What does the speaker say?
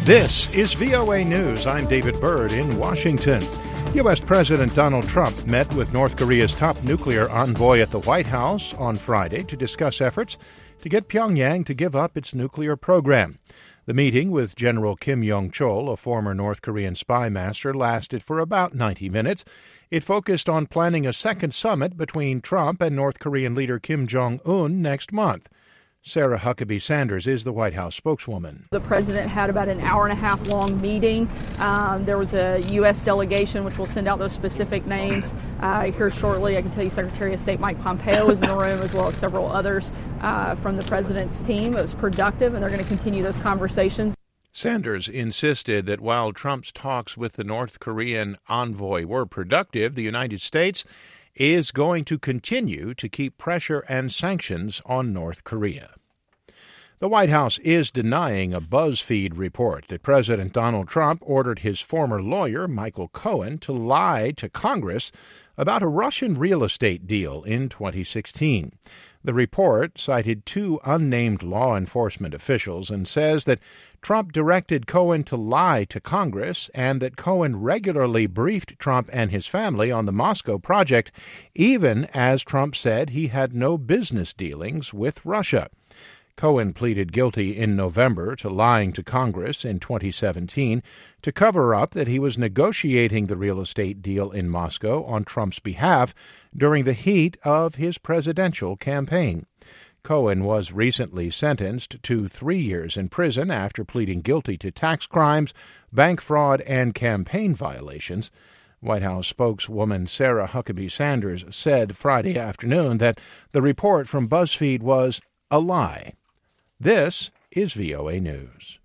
This is VOA News. I'm David Byrd in Washington. U.S. President Donald Trump met with North Korea's top nuclear envoy at the White House on Friday to discuss efforts to get Pyongyang to give up its nuclear program. The meeting with General Kim Yong-chol, a former North Korean spy master, lasted for about 90 minutes. It focused on planning a second summit between Trump and North Korean leader Kim Jong-un next month. Sarah Huckabee Sanders is the White House spokeswoman. The president had about an hour-and-a-half long meeting. There was a U.S. delegation, which will send out those specific names here shortly. I can tell you Secretary of State Mike Pompeo is in the room, as well as several others from the president's team. It was productive, and they're going to continue those conversations. Sanders insisted that while Trump's talks with the North Korean envoy were productive, the United States is going to continue to keep pressure and sanctions on North Korea. The White House is denying a BuzzFeed report that President Donald Trump ordered his former lawyer, Michael Cohen, to lie to Congress about a Russian real estate deal in 2016. The report cited two unnamed law enforcement officials and says that Trump directed Cohen to lie to Congress and that Cohen regularly briefed Trump and his family on the Moscow project, even as Trump said he had no business dealings with Russia. Cohen pleaded guilty in November to lying to Congress in 2017 to cover up that he was negotiating the real estate deal in Moscow on Trump's behalf during the heat of his presidential campaign. Cohen was recently sentenced to 3 years in prison after pleading guilty to tax crimes, bank fraud, and campaign violations. White House spokeswoman Sarah Huckabee Sanders said Friday afternoon that the report from BuzzFeed was a lie. This is VOA News.